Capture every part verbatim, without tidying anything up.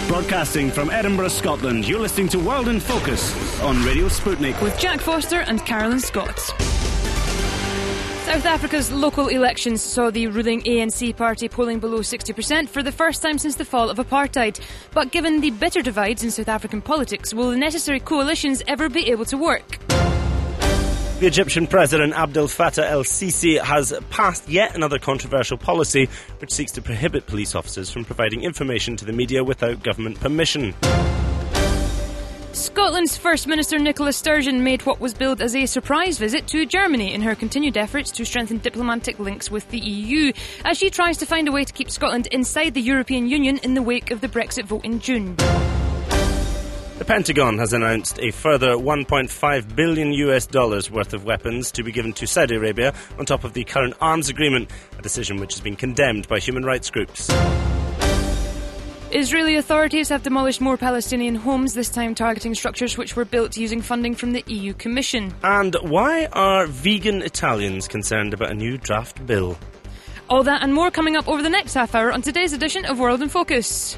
Broadcasting from Edinburgh, Scotland, you're listening to World in Focus on Radio Sputnik with Jack Foster and Carolyn Scott. South Africa's local elections saw the ruling A N C party polling below sixty percent for the first time since the fall of apartheid. But given the bitter divides in South African politics, will the necessary coalitions ever be able to work? The Egyptian President Abdel Fattah el-Sisi has passed yet another controversial policy which seeks to prohibit police officers from providing information to the media without government permission. Scotland's First Minister Nicola Sturgeon made what was billed as a surprise visit to Germany in her continued efforts to strengthen diplomatic links with the E U, as she tries to find a way to keep Scotland inside the European Union in the wake of the Brexit vote in June. The Pentagon has announced a further one point five billion US dollars worth of weapons to be given to Saudi Arabia on top of the current arms agreement, a decision which has been condemned by human rights groups. Israeli authorities have demolished more Palestinian homes, this time targeting structures which were built using funding from the E U Commission. And why are vegan Italians concerned about a new draft bill? All that and more coming up over the next half hour on today's edition of World in Focus.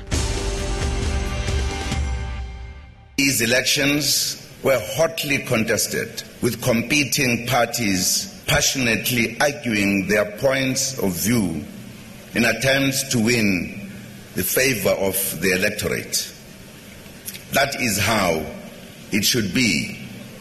These elections were hotly contested, with competing parties passionately arguing their points of view in attempts to win the favour of the electorate. That is how it should be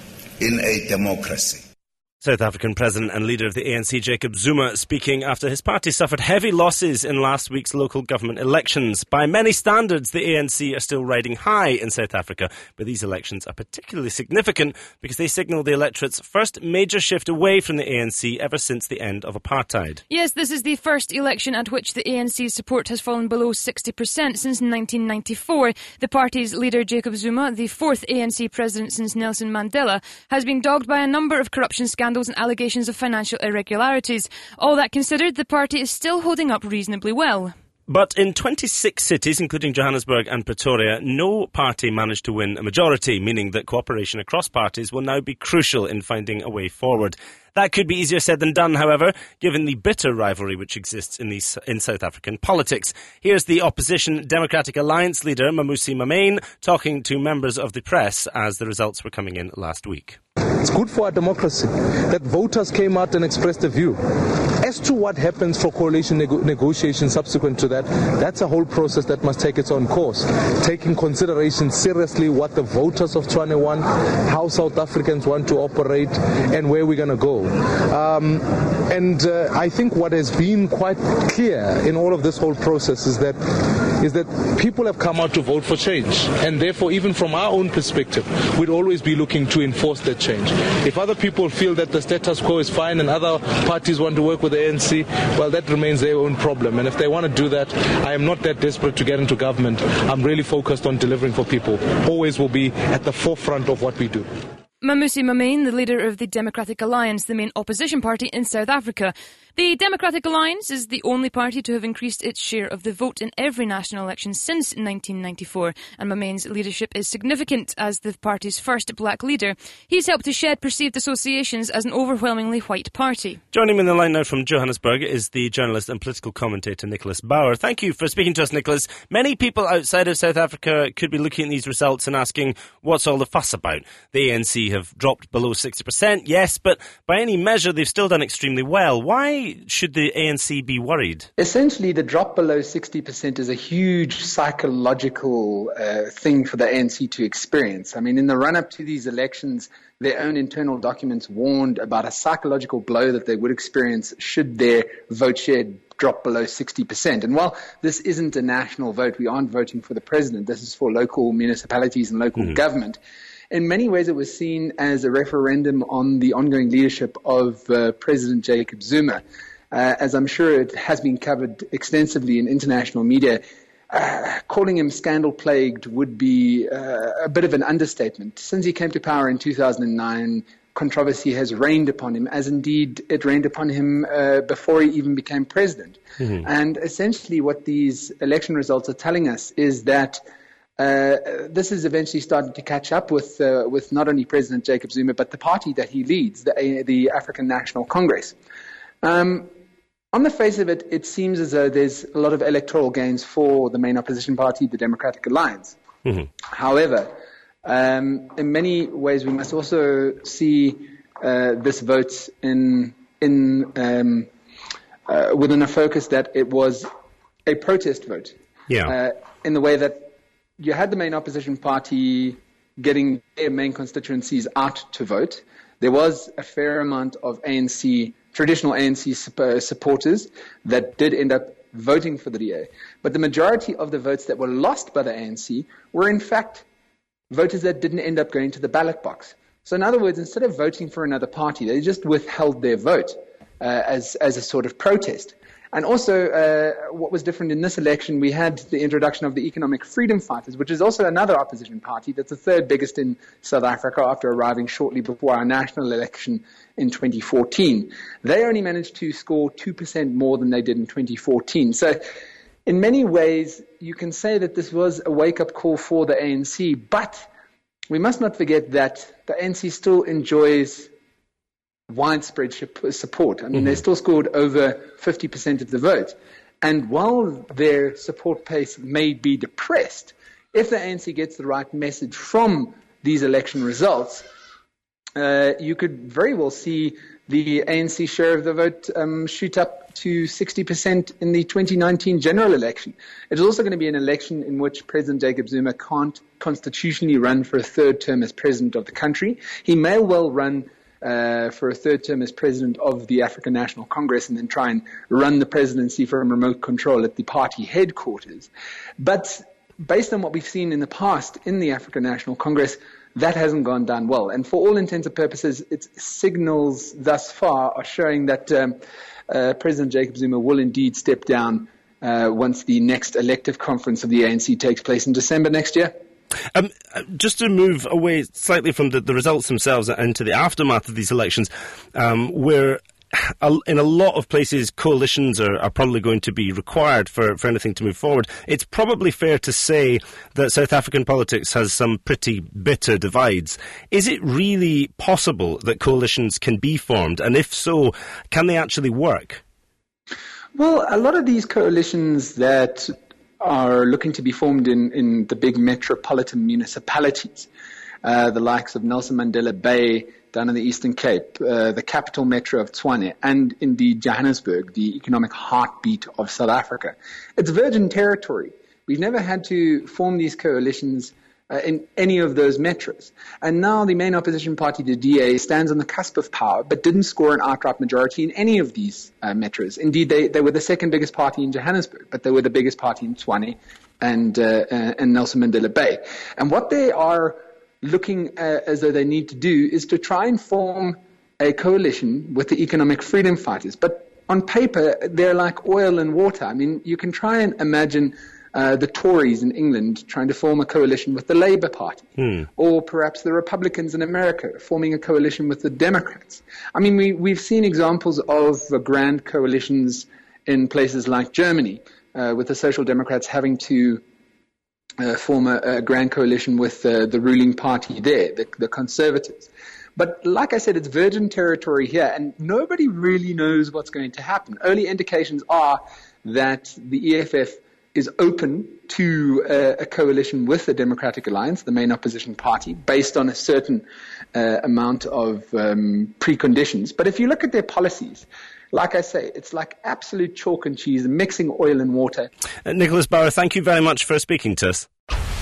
in a democracy. South African President and leader of the A N C Jacob Zuma speaking after his party suffered heavy losses in last week's local government elections. By many standards, the A N C are still riding high in South Africa, but these elections are particularly significant because they signal the electorate's first major shift away from the A N C ever since the end of apartheid. Yes, this is the first election at which the A N C's support has fallen below sixty percent since nineteen ninety-four. The party's leader Jacob Zuma, the fourth A N C president since Nelson Mandela, has been dogged by a number of corruption scandals and allegations of financial irregularities. All that considered, the party is still holding up reasonably well. But in twenty-six cities, including Johannesburg and Pretoria, no party managed to win a majority, meaning that cooperation across parties will now be crucial in finding a way forward. That could be easier said than done, however, given the bitter rivalry which exists in, these, in South African politics. Here's the opposition Democratic Alliance leader, Mmusi Maimane, talking to members of the press as the results were coming in last week. It's good for our democracy that voters came out and expressed a view. As to what happens for coalition nego- negotiations subsequent to that, that's a whole process that must take its own course, taking consideration seriously what the voters of Tshwane want, how South Africans want to operate, and where we're going to go. Um, and uh, I think what has been quite clear in all of this whole process is that is that people have come out to vote for change, and therefore even from our own perspective we'd always be looking to enforce that change. If other people feel that the status quo is fine and other parties want to work with the A N C, well, that remains their own problem, and if they want to do that, I am not that desperate to get into government. I'm really focused on delivering for people. Always will be at the forefront of what we do. Mmusi Maimane, the leader of the Democratic Alliance, the main opposition party in South Africa. The Democratic Alliance is the only party to have increased its share of the vote in every national election since nineteen ninety-four, and Maimane's leadership is significant as the party's first black leader. He's helped to shed perceived associations as an overwhelmingly white party. Joining me on the line now from Johannesburg is the journalist and political commentator Nicholas Bauer. Thank you for speaking to us, Nicholas. Many people outside of South Africa could be looking at these results and asking, what's all the fuss about? The A N C have dropped below sixty percent, yes, but by any measure they've still done extremely well. Why should the A N C be worried? Essentially, the drop below sixty percent is a huge psychological uh, thing for the A N C to experience. I mean, in the run-up to these elections, their own internal documents warned about a psychological blow that they would experience should their vote share drop below sixty percent. And while this isn't a national vote, we aren't voting for the president, this is for local municipalities and local mm-hmm. government. In many ways, it was seen as a referendum on the ongoing leadership of uh, President Jacob Zuma. Uh, as I'm sure it has been covered extensively in international media, uh, calling him scandal-plagued would be uh, a bit of an understatement. Since he came to power in two thousand nine, controversy has rained upon him, as indeed it rained upon him uh, before he even became president. Mm-hmm. And essentially what these election results are telling us is that Uh, this is eventually starting to catch up with uh, with not only President Jacob Zuma, but the party that he leads, the, uh, the African National Congress. Um, on the face of it, it seems as though there's a lot of electoral gains for the main opposition party, the Democratic Alliance. Mm-hmm. However, um, in many ways, we must also see uh, this vote in in um, uh, within a focus that it was a protest vote. Yeah. Uh, in the way that you had the main opposition party getting their main constituencies out to vote. There was a fair amount of A N C, traditional A N C supporters that did end up voting for the D A. But the majority of the votes that were lost by the A N C were in fact voters that didn't end up going to the ballot box. So in other words, instead of voting for another party, they just withheld their vote uh, as, as a sort of protest. And also, uh, what was different in this election, we had the introduction of the Economic Freedom Fighters, which is also another opposition party that's the third biggest in South Africa after arriving shortly before our national election in twenty fourteen. They only managed to score two percent more than they did in twenty fourteen. So in many ways, you can say that this was a wake-up call for the A N C, but we must not forget that the A N C still enjoys widespread support. I mean, mm-hmm. they still scored over fifty percent of the vote. And while their support pace may be depressed, if the A N C gets the right message from these election results, uh, you could very well see the A N C share of the vote um, shoot up to sixty percent in the twenty nineteen general election. It is also going to be an election in which President Jacob Zuma can't constitutionally run for a third term as president of the country. He may well run Uh, for a third term as president of the African National Congress and then try and run the presidency from remote control at the party headquarters. But based on what we've seen in the past in the African National Congress, that hasn't gone down well. And for all intents and purposes, its signals thus far are showing that um, uh, President Jacob Zuma will indeed step down uh, once the next elective conference of the A N C takes place in December next year. Um, just to move away slightly from the, the results themselves and to the aftermath of these elections, um, where in a lot of places coalitions are, are probably going to be required for, for anything to move forward, it's probably fair to say that South African politics has some pretty bitter divides. Is it really possible that coalitions can be formed? And if so, can they actually work? Well, a lot of these coalitions that are looking to be formed in, in the big metropolitan municipalities, uh, the likes of Nelson Mandela Bay down in the Eastern Cape, uh, the capital metro of Tshwane, and indeed Johannesburg, the economic heartbeat of South Africa. It's virgin territory. We've never had to form these coalitions uh, in any of those metros. And now the main opposition party, the D A, stands on the cusp of power, but didn't score an outright majority in any of these uh, metros. Indeed, they, they were the second biggest party in Johannesburg, but they were the biggest party in Tshwane and, uh, uh, and Nelson Mandela Bay. And what they are looking uh, as though they need to do is to try and form a coalition with the Economic Freedom Fighters. But on paper, they're like oil and water. I mean, you can try and imagine Uh, the Tories in England trying to form a coalition with the Labour Party, hmm. or perhaps the Republicans in America forming a coalition with the Democrats. I mean, we, we've seen examples of uh, grand coalitions in places like Germany, uh, with the Social Democrats having to uh, form a, a grand coalition with uh, the ruling party there, the, the Conservatives. But like I said, it's virgin territory here, and nobody really knows what's going to happen. Early indications are that the E F F is open to uh, a coalition with the Democratic Alliance, the main opposition party, based on a certain uh, amount of um, preconditions. But if you look at their policies, like I say, it's like absolute chalk and cheese, mixing oil and water. Uh, Nicholas Bauer, thank you very much for speaking to us.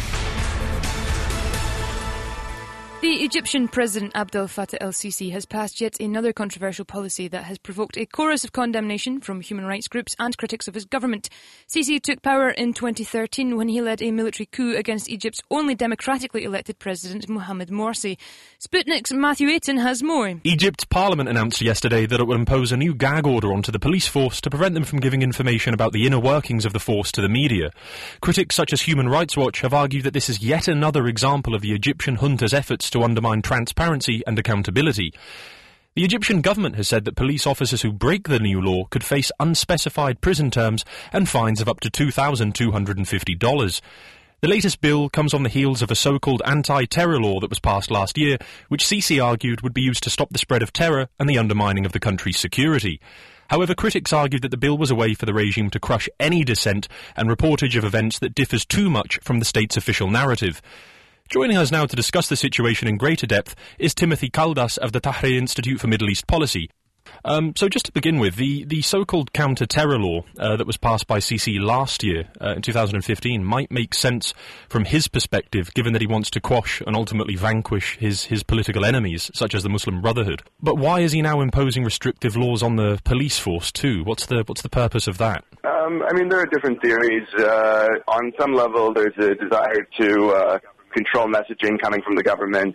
The Egyptian President Abdel Fattah el-Sisi has passed yet another controversial policy that has provoked a chorus of condemnation from human rights groups and critics of his government. Sisi took power in twenty thirteen when he led a military coup against Egypt's only democratically elected president, Mohamed Morsi. Sputnik's Matthew Aiton has more. Egypt's parliament announced yesterday that it would impose a new gag order onto the police force to prevent them from giving information about the inner workings of the force to the media. Critics such as Human Rights Watch have argued that this is yet another example of the Egyptian junta's efforts to undermine transparency and accountability. The Egyptian government has said that police officers who break the new law could face unspecified prison terms and fines of up to two thousand two hundred fifty dollars. The latest bill comes on the heels of a so-called anti-terror law that was passed last year, which Sisi argued would be used to stop the spread of terror and the undermining of the country's security. However, critics argued that the bill was a way for the regime to crush any dissent and reportage of events that differs too much from the state's official narrative. Joining us now to discuss the situation in greater depth is Timothy Caldas of the Tahrir Institute for Middle East Policy. Um, so just to begin with, the, the so-called counter-terror law uh, that was passed by Sisi last year, uh, in two thousand fifteen, might make sense from his perspective, given that he wants to quash and ultimately vanquish his, his political enemies, such as the Muslim Brotherhood. But why is he now imposing restrictive laws on the police force too? What's the, what's the purpose of that? Um, I mean, there are different theories. Uh, on some level, there's a desire to uh, control messaging coming from the government.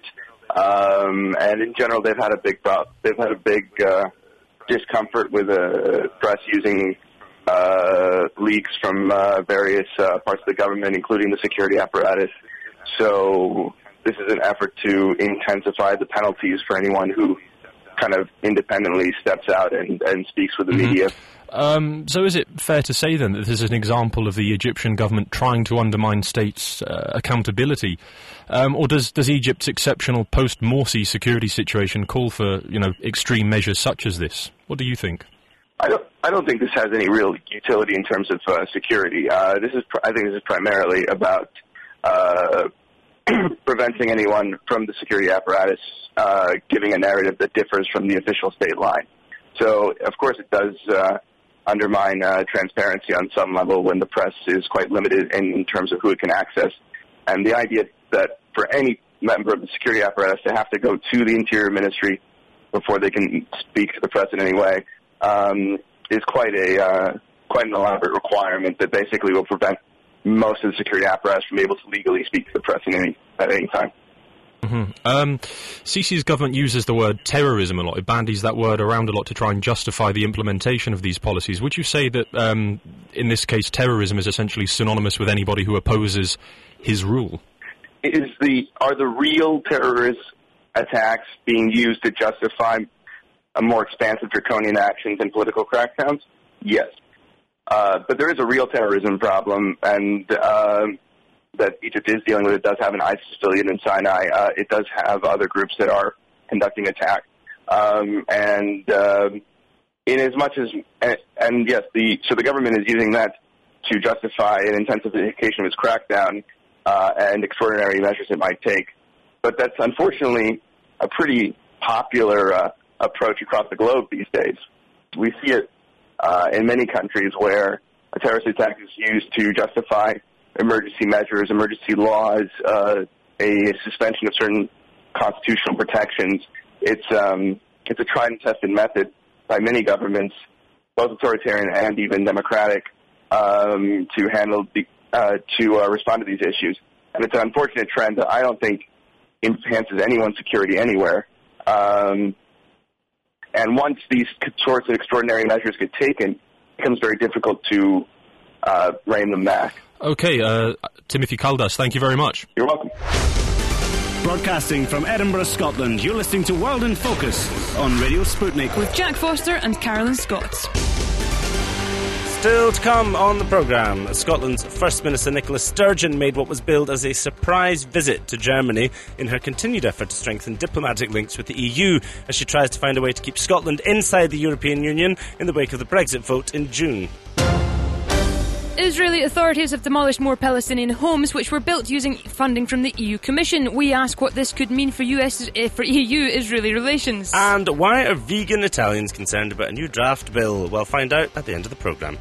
Um, and in general, they've had a big problem. They've had a big uh, discomfort with the uh, press using uh, leaks from uh, various uh, parts of the government, including the security apparatus. So this is an effort to intensify the penalties for anyone who kind of independently steps out and, and speaks with the mm-hmm. media. Um, so is it fair to say then that this is an example of the Egyptian government trying to undermine states' uh, accountability? Um, or does, does Egypt's exceptional post-Morsi security situation call for, you know, extreme measures such as this? What do you think? I don't. I don't think this has any real utility in terms of uh, security. Uh, this is. I think this is primarily about uh, preventing anyone from the security apparatus uh, giving a narrative that differs from the official state line. So, of course, it does uh, undermine uh, transparency on some level when the press is quite limited in, in terms of who it can access. And the idea that for any member of the security apparatus to have to go to the Interior Ministry before they can speak to the press in any way um, is quite a uh, quite an elaborate requirement that basically will prevent most of the security apparatus from able to legally speak to the press in any, at any time. Mm-hmm. Um, Sisi's government uses the word terrorism a lot. It bandies that word around a lot to try and justify the implementation of these policies. Would you say that, um, in this case, terrorism is essentially synonymous with anybody who opposes his rule? Is the are the real terrorist attacks being used to justify a more expansive draconian actions and political crackdowns? Yes. Uh, but there is a real terrorism problem, and uh, that Egypt is dealing with. It does have an ISIS affiliate in Sinai. Uh, it does have other groups that are conducting attacks. Um, and uh, in as much as, and, and yes, the so the government is using that to justify an intensification of its crackdown uh, and extraordinary measures it might take. But that's unfortunately a pretty popular uh, approach across the globe these days. We see it uh, in many countries where a terrorist attack is used to justify emergency measures, emergency laws, uh, a suspension of certain constitutional protections. It's um, it's a tried and tested method by many governments, both authoritarian and even democratic, um, to handle the uh, to uh, respond to these issues. And it's an unfortunate trend that I don't think enhances anyone's security anywhere. Um, and once these sorts of extraordinary measures get taken, it becomes very difficult to uh, rein them back. Okay, uh, Timothy Caldas, thank you very much. You're welcome. Broadcasting from Edinburgh, Scotland, you're listening to World in Focus on Radio Sputnik. With Jack Foster and Carolyn Scott. Still to come on the programme, Scotland's First Minister Nicola Sturgeon made what was billed as a surprise visit to Germany in her continued effort to strengthen diplomatic links with the E U as she tries to find a way to keep Scotland inside the European Union in the wake of the Brexit vote in June. Israeli authorities have demolished more Palestinian homes which were built using funding from the E U Commission. We ask what this could mean for U S uh, for E U-Israeli relations. And why are vegan Italians concerned about a new draft bill? We'll find out at the end of the programme.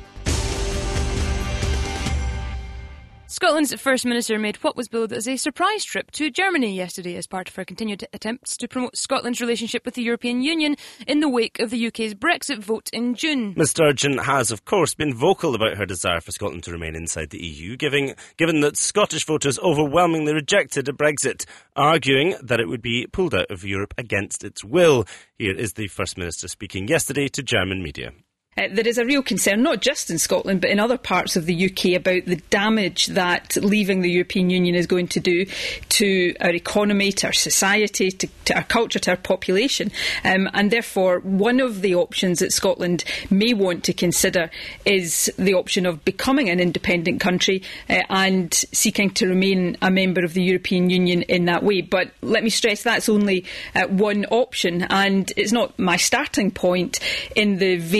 Scotland's First Minister made what was billed as a surprise trip to Germany yesterday as part of her continued attempts to promote Scotland's relationship with the European Union in the wake of the U K's Brexit vote in June. Miz Sturgeon has, of course, been vocal about her desire for Scotland to remain inside the E U, giving, given that Scottish voters overwhelmingly rejected a Brexit, arguing that it would be pulled out of Europe against its will. Here is the First Minister speaking yesterday to German media. Uh, there is a real concern, not just in Scotland, but in other parts of the U K, about the damage that leaving the European Union is going to do to our economy, to our society, to, to our culture, to our population. Um, and therefore, one of the options that Scotland may want to consider is the option of becoming an independent country uh, and seeking to remain a member of the European Union in that way. But let me stress that's only uh, one option, and it's not my starting point in the various discussions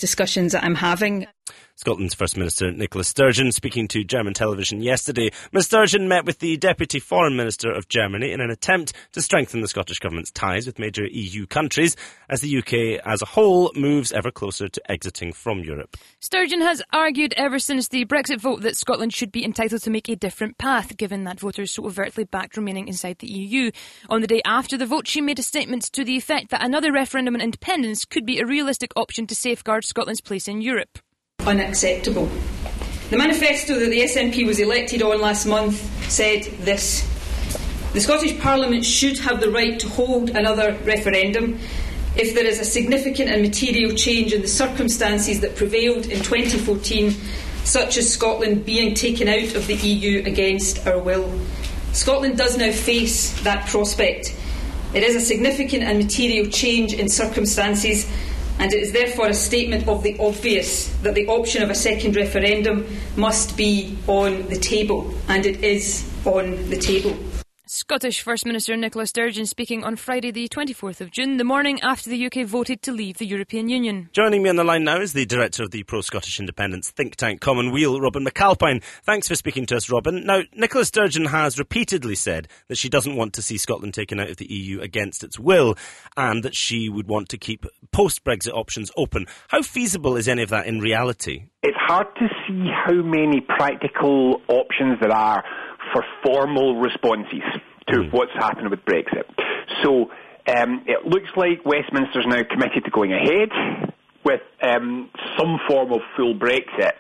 discussions that I'm having. Scotland's First Minister Nicola Sturgeon speaking to German television yesterday. Miz Sturgeon met with the Deputy Foreign Minister of Germany in an attempt to strengthen the Scottish Government's ties with major E U countries as the U K as a whole moves ever closer to exiting from Europe. Sturgeon has argued ever since the Brexit vote that Scotland should be entitled to make a different path, given that voters so overtly backed remaining inside the E U. On the day after the vote, she made a statement to the effect that another referendum on independence could be a realistic option to safeguard Scotland's place in Europe. Unacceptable. The manifesto that the S N P was elected on last month said this: the Scottish Parliament should have the right to hold another referendum if there is a significant and material change in the circumstances that prevailed in twenty fourteen, such as Scotland being taken out of the E U against our will. Scotland does now face that prospect. It is a significant and material change in circumstances, and it is therefore a statement of the obvious that the option of a second referendum must be on the table, and it is on the table. Scottish First Minister Nicola Sturgeon speaking on Friday the twenty-fourth of June, the morning after the U K voted to leave the European Union. Joining me on the line now is the Director of the Pro-Scottish Independence think tank Commonweal, Robin McAlpine. Thanks for speaking to us, Robin. Now, Nicola Sturgeon has repeatedly said that she doesn't want to see Scotland taken out of the E U against its will, and that she would want to keep post-Brexit options open. How feasible is any of that in reality? It's hard to see how many practical options there are for formal responses to mm. what's happened with Brexit. So um, it looks like Westminster's now committed to going ahead with um, some form of full Brexit.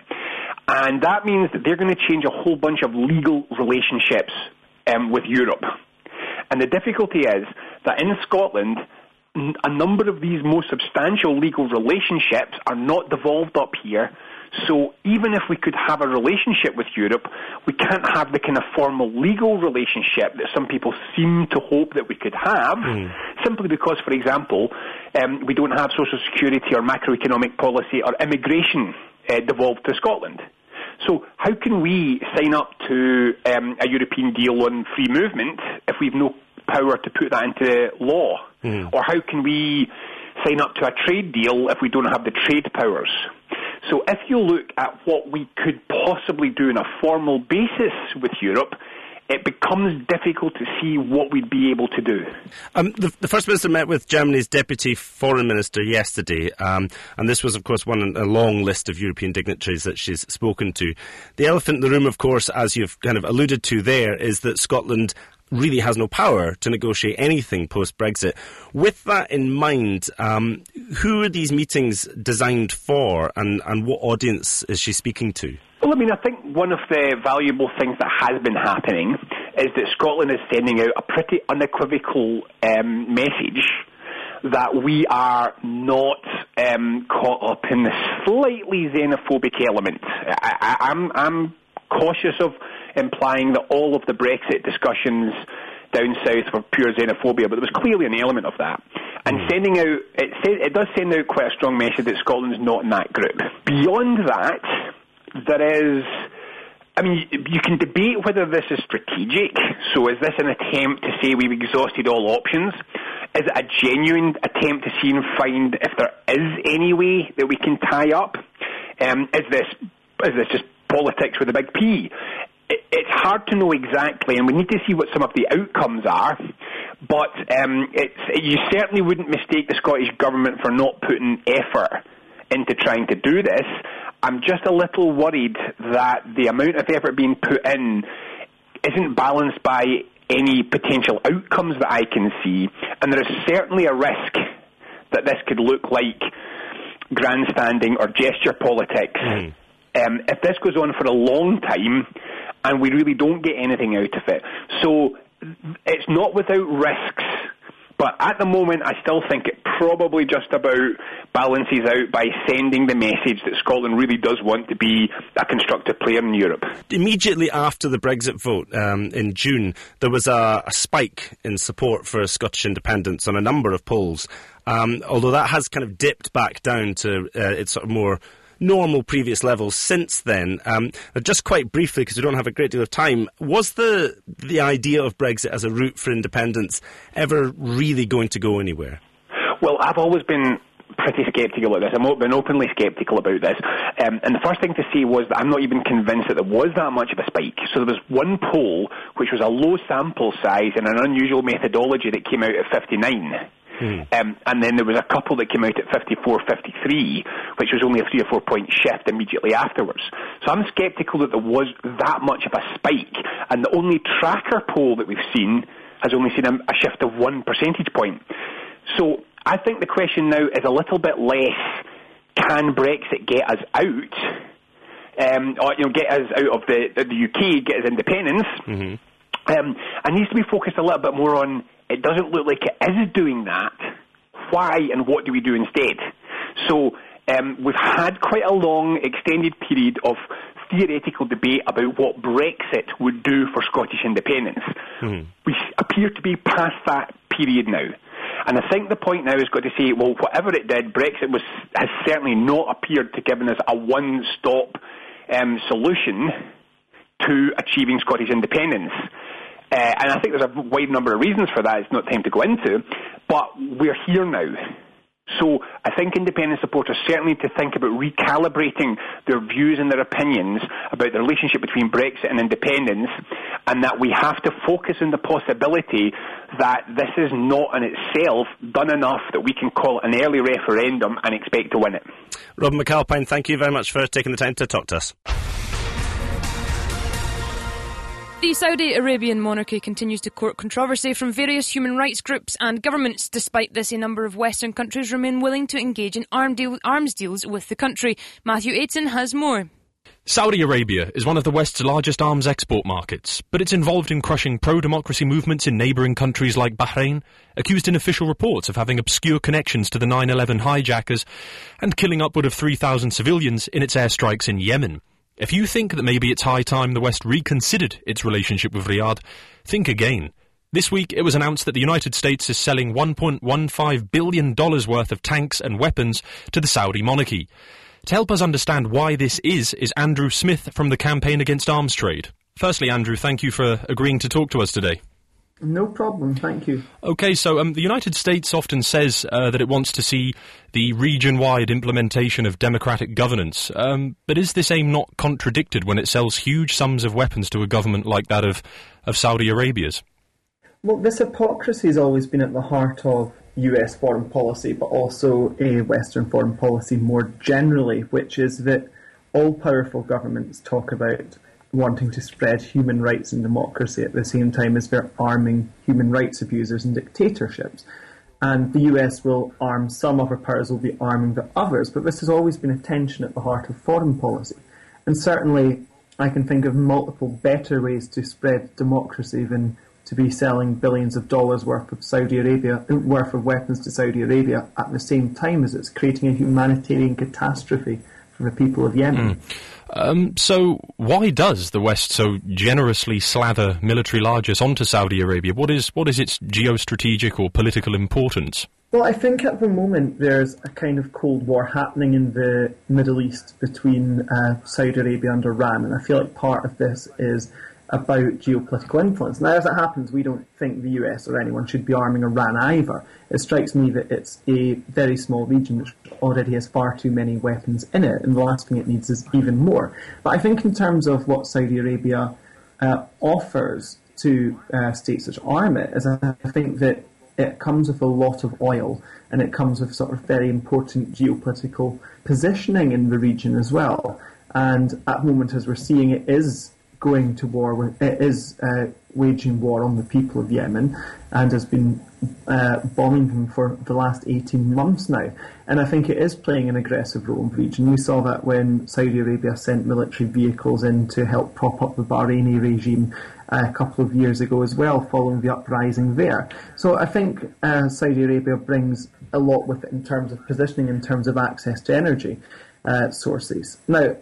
And that means that they're going to change a whole bunch of legal relationships um, with Europe. And the difficulty is that in Scotland, a number of these most substantial legal relationships are not devolved up here. So even if we could have a relationship with Europe, we can't have the kind of formal legal relationship that some people seem to hope that we could have, mm. simply because, for example, um, we don't have social security or macroeconomic policy or immigration uh, devolved to Scotland. So how can we sign up to um, a European deal on free movement if we've no power to put that into law? Mm. Or how can we sign up to a trade deal if we don't have the trade powers? So if you look at what we could possibly do on a formal basis with Europe, it becomes difficult to see what we'd be able to do. Um, the, the First Minister met with Germany's Deputy Foreign Minister yesterday, um, and this was, of course, one in a long list of European dignitaries that she's spoken to. The elephant in the room, of course, as you've kind of alluded to there, is that Scotland really has no power to negotiate anything post-Brexit. With that in mind, um, who are these meetings designed for, and, and what audience is she speaking to? Well, I mean, I think one of the valuable things that has been happening is that Scotland is sending out a pretty unequivocal um, message that we are not um, caught up in the slightly xenophobic element. I, I, I'm, I'm cautious of implying that all of the Brexit discussions down south were pure xenophobia, but there was clearly an element of that. And mm. sending out, it, it does send out quite a strong message that Scotland's not in that group. Beyond that, there is, I mean, you can debate whether this is strategic. So is this an attempt to say we've exhausted all options? Is it a genuine attempt to see and find if there is any way that we can tie up? Um, is this is this just politics with a big P? It's hard to know exactly, and we need to see what some of the outcomes are. But um, it's, you certainly wouldn't mistake the Scottish Government for not putting effort into trying to do this. I'm just a little worried that the amount of effort being put in isn't balanced by any potential outcomes that I can see, and there is certainly a risk that this could look like grandstanding or gesture politics. Mm. Um, if this goes on for a long time and we really don't get anything out of it. So it's not without risks, but at the moment I still think it probably just about balances out by sending the message that Scotland really does want to be a constructive player in Europe. Immediately after the Brexit vote um, in June, there was a, a spike in support for Scottish independence on a number of polls, um, although that has kind of dipped back down to uh, its sort of more normal previous levels since then. Um, just quite briefly, because we don't have a great deal of time, was the the idea of Brexit as a route for independence ever really going to go anywhere? Well, I've always been pretty sceptical about this. I've been openly sceptical about this. Um, and the first thing to say was that I'm not even convinced that there was that much of a spike. So there was one poll, which was a low sample size and an unusual methodology, that came out at fifty-nine. Hmm. Um, and then there was a couple that came out at fifty-four, fifty-three, which was only a three or four point shift immediately afterwards. So I'm sceptical that there was that much of a spike. And the only tracker poll that we've seen has only seen a, a shift of one percentage point. So I think the question now is a little bit less, can Brexit get us out, um, or you know, get us out of the, the U K, get us independence, mm-hmm. um, and needs to be focused a little bit more on, it doesn't look like it is doing that, why and what do we do instead? So um, we've had quite a long, extended period of theoretical debate about what Brexit would do for Scottish independence. Mm-hmm. We appear to be past that period now. And I think the point now has got to say, well, whatever it did, Brexit was has certainly not appeared to give us a one-stop um, solution to achieving Scottish independence. Uh, and I think there's a wide number of reasons for that. It's not time to go into. But we're here now. So I think independence supporters certainly need to think about recalibrating their views and their opinions about the relationship between Brexit and independence, and that we have to focus on the possibility that this is not in itself done enough that we can call it an early referendum and expect to win it. Robin McAlpine, thank you very much for taking the time to talk to us. The Saudi Arabian monarchy continues to court controversy from various human rights groups and governments. Despite this, a number of Western countries remain willing to engage in arm deal, arms deals with the country. Matthew Aiton has more. Saudi Arabia is one of the West's largest arms export markets, but it's involved in crushing pro-democracy movements in neighbouring countries like Bahrain, accused in official reports of having obscure connections to the nine eleven hijackers, and killing upward of three thousand civilians in its airstrikes in Yemen. If you think that maybe it's high time the West reconsidered its relationship with Riyadh, think again. This week it was announced that the United States is selling one point one five billion dollars worth of tanks and weapons to the Saudi monarchy. To help us understand why this is, is Andrew Smith from the Campaign Against Arms Trade. Firstly, Andrew, thank you for agreeing to talk to us today. No problem, thank you. OK, so um, the United States often says uh, that it wants to see the region-wide implementation of democratic governance. Um, but is this aim not contradicted when it sells huge sums of weapons to a government like that of, of Saudi Arabia's? Well, this hypocrisy has always been at the heart of U S foreign policy, but also a Western foreign policy more generally, which is that all powerful governments talk about wanting to spread human rights and democracy at the same time as they're arming human rights abusers and dictatorships. And the U S will arm some, other powers will be arming the others, but this has always been a tension at the heart of foreign policy. And certainly I can think of multiple better ways to spread democracy than to be selling billions of dollars worth of Saudi Arabia, worth of weapons to Saudi Arabia at the same time as it's creating a humanitarian catastrophe for the people of Yemen. Mm. Um, so why does the West so generously slather military largesse onto Saudi Arabia? What is what is its geostrategic or political importance? Well, I think at the moment there's a kind of Cold War happening in the Middle East between uh, Saudi Arabia and Iran, and I feel like part of this is about geopolitical influence. Now, as it happens, we don't think the U S or anyone should be arming Iran either. It strikes me that it's a very small region which already has far too many weapons in it, and the last thing it needs is even more. But I think in terms of what Saudi Arabia uh, offers to uh, states which arm it, is I think that it comes with a lot of oil, and it comes with sort of very important geopolitical positioning in the region as well. And at the moment, as we're seeing, it is going to war, with, it is uh, waging war on the people of Yemen, and has been uh, bombing them for the last eighteen months now. And I think it is playing an aggressive role in the region. We saw that when Saudi Arabia sent military vehicles in to help prop up the Bahraini regime uh, a couple of years ago as well, following the uprising there. So I think uh, Saudi Arabia brings a lot with it in terms of positioning, in terms of access to energy uh, sources. Now,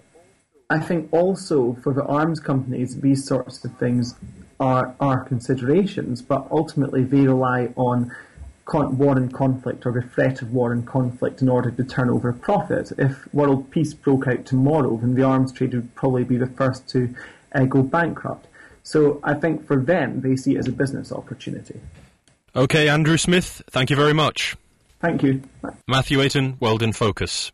I think also for the arms companies, these sorts of things are, are considerations, but ultimately they rely on con- war and conflict, or the threat of war and conflict, in order to turn over a profit. If world peace broke out tomorrow, then the arms trade would probably be the first to uh, go bankrupt. So I think for them, they see it as a business opportunity. OK, Andrew Smith, thank you very much. Thank you. Matthew Aiton, World in Focus.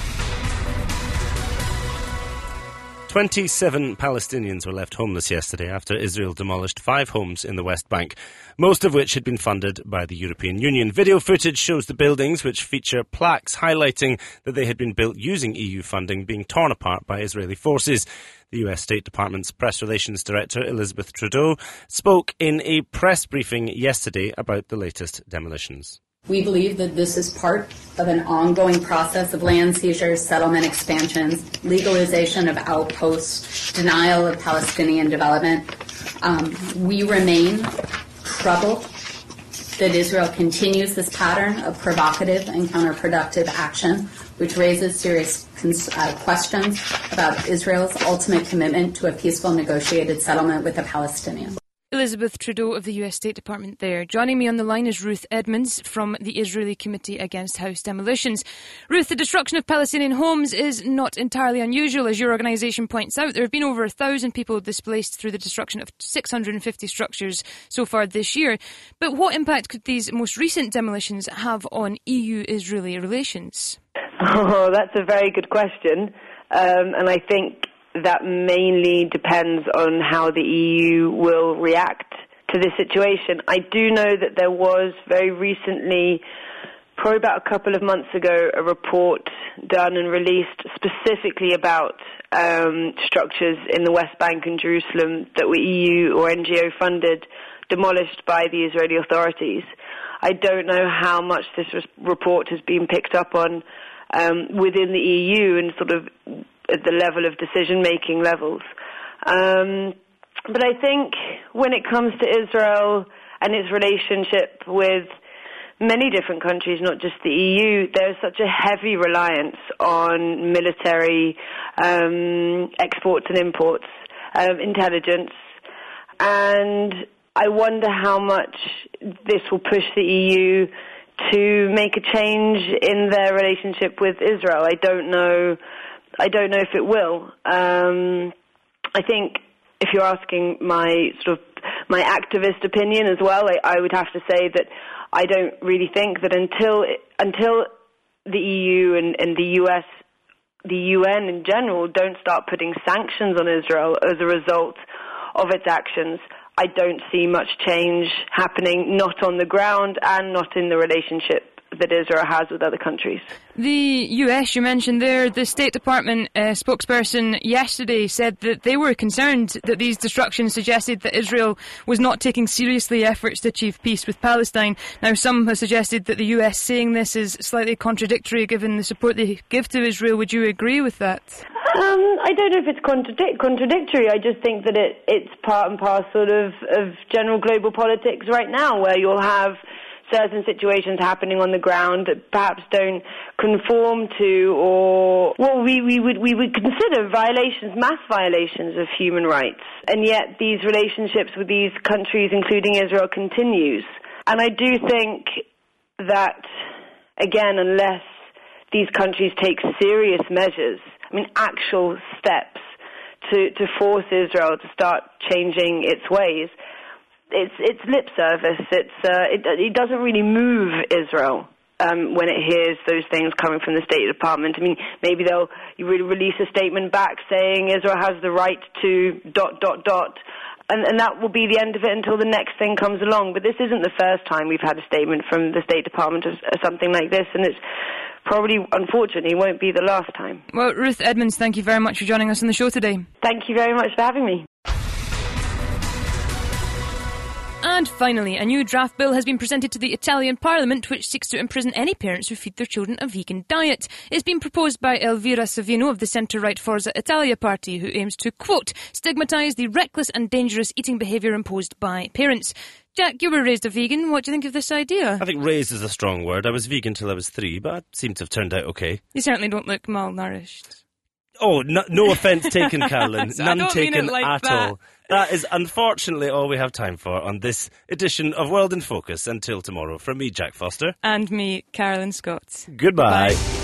twenty-seven Palestinians were left homeless yesterday after Israel demolished five homes in the West Bank, most of which had been funded by the European Union. Video footage shows the buildings, which feature plaques highlighting that they had been built using E U funding, being torn apart by Israeli forces. The U S State Department's Press Relations Director, Elizabeth Trudeau, spoke in a press briefing yesterday about the latest demolitions. We believe that this is part of an ongoing process of land seizures, settlement expansions, legalization of outposts, denial of Palestinian development. Um, we remain troubled that Israel continues this pattern of provocative and counterproductive action, which raises serious cons- uh, questions about Israel's ultimate commitment to a peaceful negotiated settlement with the Palestinians. Elizabeth Trudeau of the U S State Department there. Joining me on the line is Ruth Edmonds from the Israeli Committee Against House Demolitions. Ruth, the destruction of Palestinian homes is not entirely unusual. As your organisation points out, there have been over a thousand people displaced through the destruction of six hundred fifty structures so far this year. But what impact could these most recent demolitions have on E U-Israeli relations? Oh, that's a very good question. Um, and I think that mainly depends on how the E U will react to this situation. I do know that there was very recently, probably about a couple of months ago, a report done and released specifically about um, structures in the West Bank and Jerusalem that were E U or N G O funded, demolished by the Israeli authorities. I don't know how much this report has been picked up on um, within the E U and sort of at the level of decision-making levels. Um, but I think when it comes to Israel and its relationship with many different countries, not just the E U, there's such a heavy reliance on military um, exports and imports, um, intelligence, and I wonder how much this will push the E U to make a change in their relationship with Israel. I don't know I don't know if it will. Um, I think if you're asking my sort of my activist opinion as well, I, I would have to say that I don't really think that until until the E U and, and the U S, the U N in general, don't start putting sanctions on Israel as a result of its actions, I don't see much change happening, not on the ground and not in the relationship that Israel has with other countries. The U S, you mentioned there, the State Department uh, spokesperson yesterday said that they were concerned that these destructions suggested that Israel was not taking seriously efforts to achieve peace with Palestine. Now, some have suggested that the U S saying this is slightly contradictory given the support they give to Israel. Would you agree with that? Um, I don't know if it's contradic- contradictory. I just think that it, it's part and parcel of, of general global politics right now, where you'll have certain situations happening on the ground that perhaps don't conform to, or well, we, we would we would consider violations, mass violations of human rights, and yet these relationships with these countries, including Israel, continues. And I do think that, again, unless these countries take serious measures, I mean, actual steps to to force Israel to start changing its ways, It's it's lip service. It's uh, it, it doesn't really move Israel um, when it hears those things coming from the State Department. I mean, maybe they'll you really release a statement back saying Israel has the right to dot dot dot, and, and that will be the end of it until the next thing comes along. But this isn't the first time we've had a statement from the State Department of, of something like this, and it's probably, unfortunately, won't be the last time. Well, Ruth Edmonds, thank you very much for joining us on the show today. Thank you very much for having me. And finally, a new draft bill has been presented to the Italian Parliament which seeks to imprison any parents who feed their children a vegan diet. It's been proposed by Elvira Savino of the centre-right Forza Italia party, who aims to, quote, stigmatise the reckless and dangerous eating behaviour imposed by parents. Jack, you were raised a vegan. What do you think of this idea? I think raised is a strong word. I was vegan till I was three, but I seem to have turned out okay. You certainly don't look malnourished. Oh, no, no offence taken, Carolyn. So None taken like at that. all. That is unfortunately all we have time for on this edition of World in Focus. Until tomorrow, from me, Jack Foster. And me, Carolyn Scott. Goodbye. Bye.